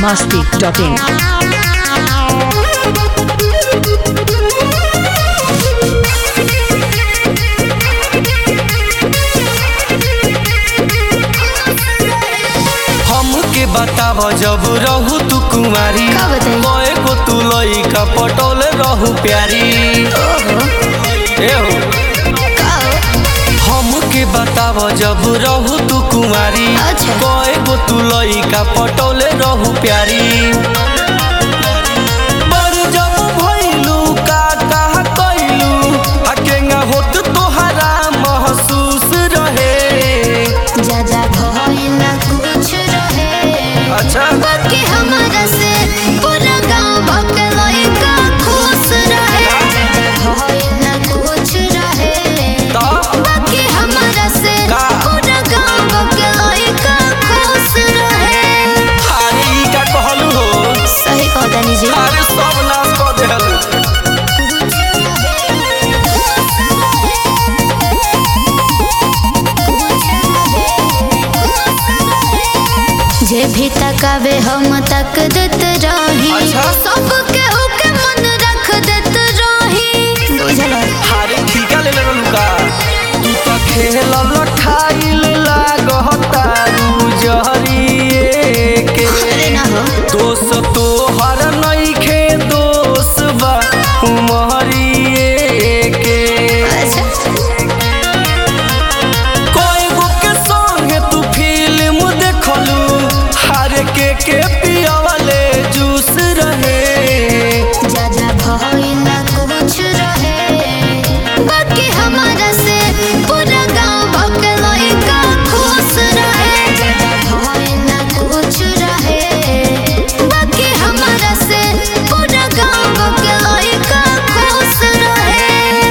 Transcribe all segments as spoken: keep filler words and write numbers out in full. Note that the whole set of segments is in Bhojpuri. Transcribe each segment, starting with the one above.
masti dot in. बताव जब रहू तू कुमारी कोए को तू लइका पटोल रहू प्यारी ए हो हम के बताव जब रहू तू कुमारी कोए को तू लइका पटोल रहू प्यारी बड़ जब भइलू का कहा कइलू अकेंगा होत तोहरा महसूस रहे जा जा भइला कुछ रहे अच्छा बाकी हमारा से पूरा गांव भक्तलोई का खुश रहे भइला कुछ रहे बाकी हमारा से पूरा गांव भक्तलोई का खुश रहे। अरे ई का कहलू हो सही कहतानी जी अरे सब नाश कर देहलू जे भी तकावे हम तक देत रही सबके ओके मन रख देत रही बुझल हारे ठीका ले लेलू का तू तो खेल लठाइल लागता रू जहरिए के अरे ना हो दोस्त तो हर नइखे दोस्त बा उमहरिए के कोई गो के संगे तू फिल्म देखलू हारे के के पियावले जूस रहे जा जा भइला कुछ रहे बाकी हमारा से पूरा गांव भक्तलोई का खुश रहे जा जा भइला कुछ रहे बाकी हमारा से पूरा गांव भक्तलोई का खुश रहे।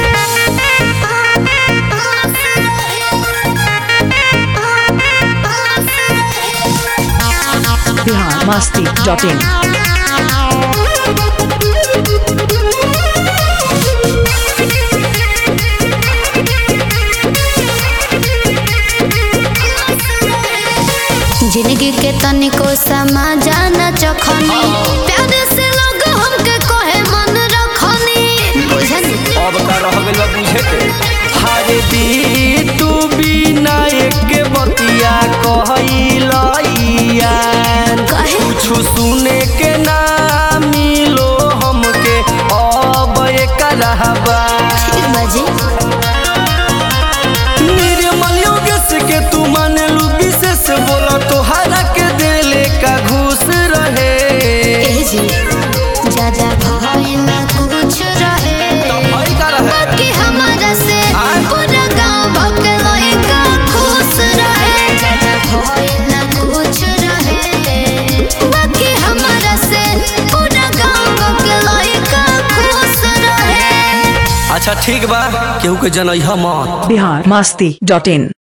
Bihar masti dot in. जिंदगी के तनिको समा जाना चखनी प्यार से लोग हमके कहे मन रखनी बुझनी अब का रह गइल बा बुझे के हारे दी तू बिना एक बतिया कहइलैया कहे कुछ सुने के ना मिलो हमके अब एक रहबा ठीक बाजी निर्मल योगेश के तू मानलू विशेष बोला तोहरा के दिले का घूस रहे ए जी जा जा भइला कुछ रहे बाकी हमारा से पूरा गांव भक्तलोई का खुश रहे जा जा भइला कुछ रहे बाकी हमारा से पूरा गांव भक्तलोई का खुश रहे। अच्छा ठीक बा केहू के जनई हम Bihar masti dot in.